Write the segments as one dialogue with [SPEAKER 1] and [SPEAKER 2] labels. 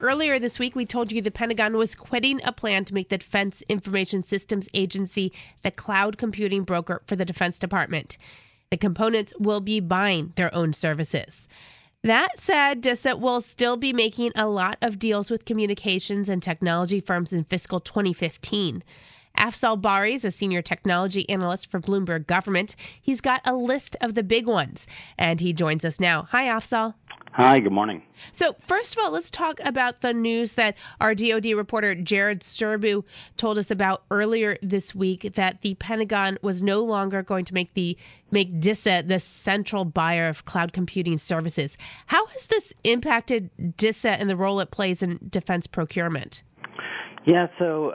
[SPEAKER 1] Earlier this week, we told you the Pentagon was quitting a plan to make the Defense Information Systems Agency the cloud computing broker for the Defense Department. The components will be buying their own services. That said, DISA will still be making a lot of deals with communications and technology firms in fiscal 2015. Afzal Bari is a senior technology analyst for Bloomberg Government. He's got a list of the big ones, and he joins us now. Hi, Afzal.
[SPEAKER 2] Hi, good morning.
[SPEAKER 1] So first of all, let's talk about the news that our DoD reporter Jared Serbu told us about earlier this week, that the Pentagon was no longer going to make DISA the central buyer of cloud computing services. How has this impacted DISA and the role it plays in defense procurement?
[SPEAKER 2] Yeah, so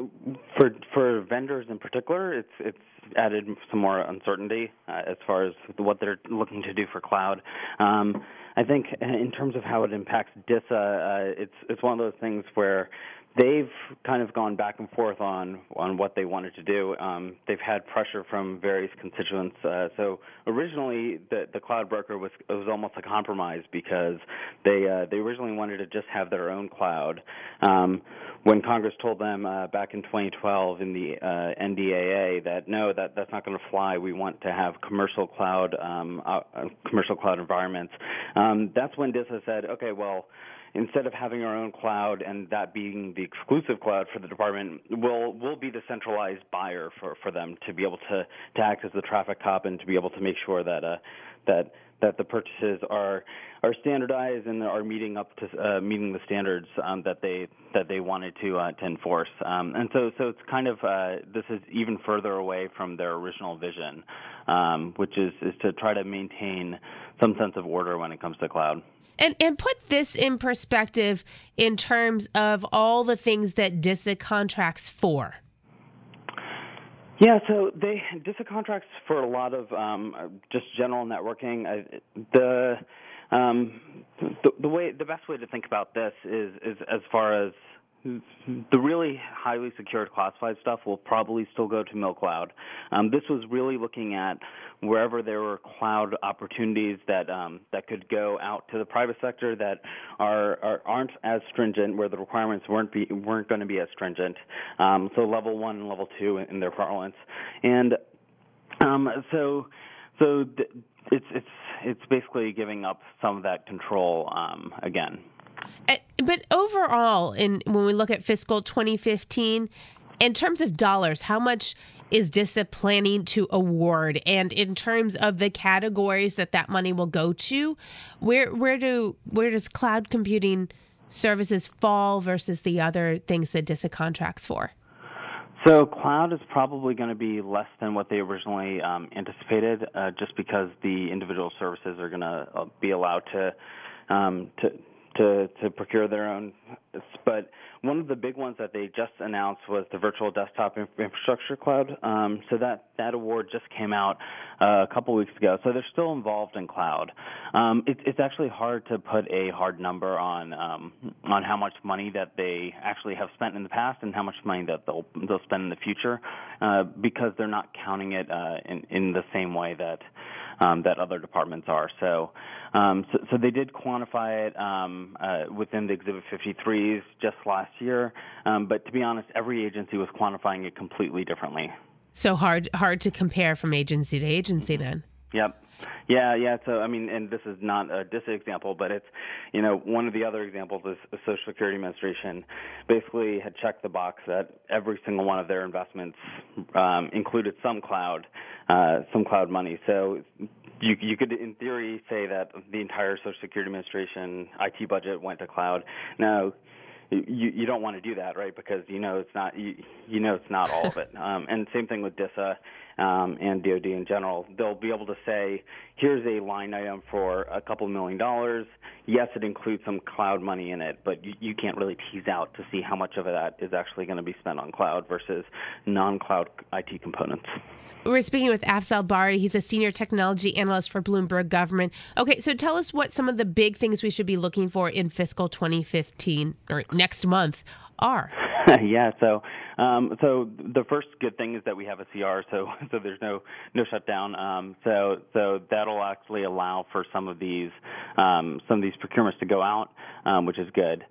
[SPEAKER 2] for vendors in particular, it's added some more uncertainty as far as what they're looking to do for cloud. I think in terms of how it impacts DISA, it's one of those things where they've kind of gone back and forth on what they wanted to do. They've had pressure from various constituents. So originally, the cloud broker was almost a compromise because they originally wanted to just have their own cloud. When Congress told them back in 2012 in the NDAA that no, that's not going to fly. We want to have commercial cloud environments. That's when DISA said, okay, well, instead of having our own cloud and that being the exclusive cloud for the department, we'll be the centralized buyer for them to be able to act as the traffic cop and to be able to make sure that the purchases are standardized and are meeting the standards that they wanted to enforce. And so it's kind of this is even further away from their original vision, which is to try to maintain some sense of order when it comes to cloud.
[SPEAKER 1] And put this in perspective in terms of all the things that DISA contracts for.
[SPEAKER 2] Yeah, so DISA contracts for a lot of just general networking. The best way to think about this is as far as the really highly secured classified stuff will probably still go to MilCloud. This was really looking at wherever there were cloud opportunities that could go out to the private sector that aren't as stringent, where the requirements weren't going to be as stringent. So level 1 and level 2 in their parlance, and so it's basically giving up some of that control again.
[SPEAKER 1] But overall, when we look at fiscal 2015, in terms of dollars, how much is DISA planning to award? And in terms of the categories that money will go to, where does cloud computing services fall versus the other things that DISA contracts for?
[SPEAKER 2] So cloud is probably going to be less than what they originally anticipated, just because the individual services are going to be allowed to procure their own. But one of the big ones that they just announced was the Virtual Desktop Infrastructure Cloud. So that award just came out a couple weeks ago. So they're still involved in cloud. It's actually hard to put a hard number on how much money that they actually have spent in the past and how much money that they'll spend in the future, because they're not counting it in the same way that other departments are. So they did quantify it within the Exhibit 53s just last year. But to be honest, every agency was quantifying it completely differently.
[SPEAKER 1] So hard to compare from agency to agency then.
[SPEAKER 2] Yep. Yeah. So, I mean, and this is not a DISA example, but it's, one of the other examples is the Social Security Administration basically had checked the box that every single one of their investments included some cloud money. So you could, in theory, say that the entire Social Security Administration IT budget went to cloud. Now, you don't want to do that, right? Because it's not all of it. And same thing with DISA and DoD in general. They'll be able to say, here's a line item for a couple $1 million. Yes, it includes some cloud money in it, but you can't really tease out to see how much of that is actually going to be spent on cloud versus non-cloud IT components.
[SPEAKER 1] We're speaking with Afzal Bari. He's a senior technology analyst for Bloomberg Government. Okay, so tell us what some of the big things we should be looking for in fiscal 2015 or next month are.
[SPEAKER 2] Yeah, so the first good thing is that we have a CR, so there's no shutdown. So that'll actually allow for some of these procurements to go out, which is good.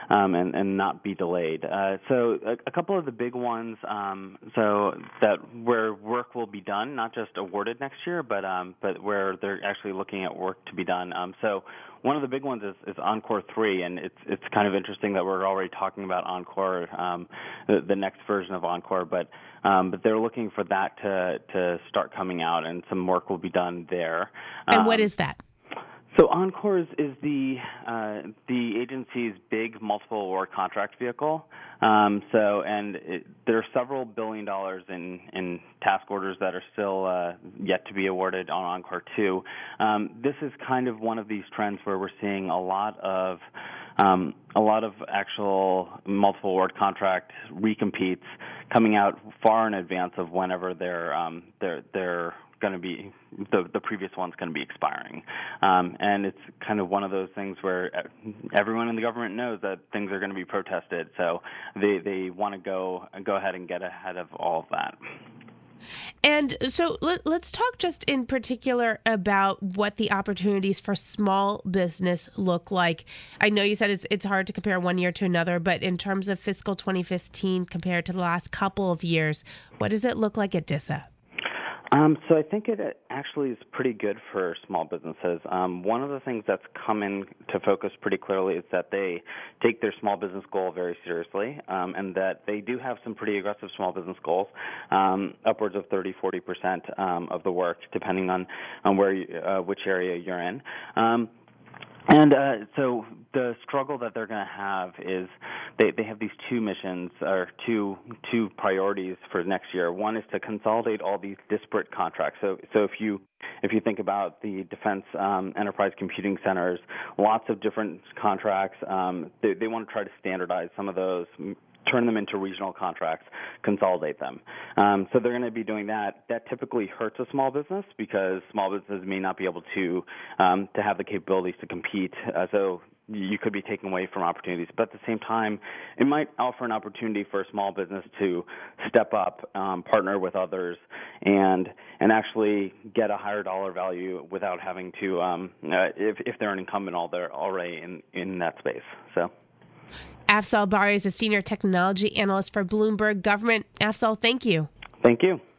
[SPEAKER 2] and not be delayed. So a couple of the big ones, so that where work will be done, not just awarded next year, but where they're actually looking at work to be done. So one of the big ones is Encore 3, and it's kind of interesting that we're already talking about Encore, the next version of Encore, but they're looking for that to start coming out, and some work will be done there.
[SPEAKER 1] And what is that?
[SPEAKER 2] So Encore is the agency's big multiple award contract vehicle. There are several $1 billion in task orders that are still yet to be awarded on Encore 2. This is kind of one of these trends where we're seeing a lot of actual multiple award contract recompetes coming out far in advance of whenever they're going to be the previous one's going to be expiring, and it's kind of one of those things where everyone in the government knows that things are going to be protested, so they want to go ahead and get ahead of all of that.
[SPEAKER 1] And so let's talk just in particular about what the opportunities for small business look like. I know you said it's hard to compare one year to another, but in terms of fiscal 2015 compared to the last couple of years, what does it look like at DISA?
[SPEAKER 2] So I think it actually is pretty good for small businesses. One of the things that's come into focus pretty clearly is that they take their small business goal very seriously, and that they do have some pretty aggressive small business goals, upwards of 30-40% of the work, depending on where which area you're in. So the struggle that they're going to have is they have these two missions, or two priorities for next year. One is to consolidate all these disparate contracts. So if you think about the Defense Enterprise Computing Centers, lots of different contracts, they want to try to standardize some of those, turn them into regional contracts, consolidate them. So they're going to be doing that. That typically hurts a small business because small businesses may not be able to have the capabilities to compete. So you could be taken away from opportunities. But at the same time, it might offer an opportunity for a small business to step up, partner with others, and actually get a higher dollar value without having to, if they're an incumbent already in that space. So.
[SPEAKER 1] Afzal Bari is a senior technology analyst for Bloomberg Government. Afzal, thank you.
[SPEAKER 2] Thank you.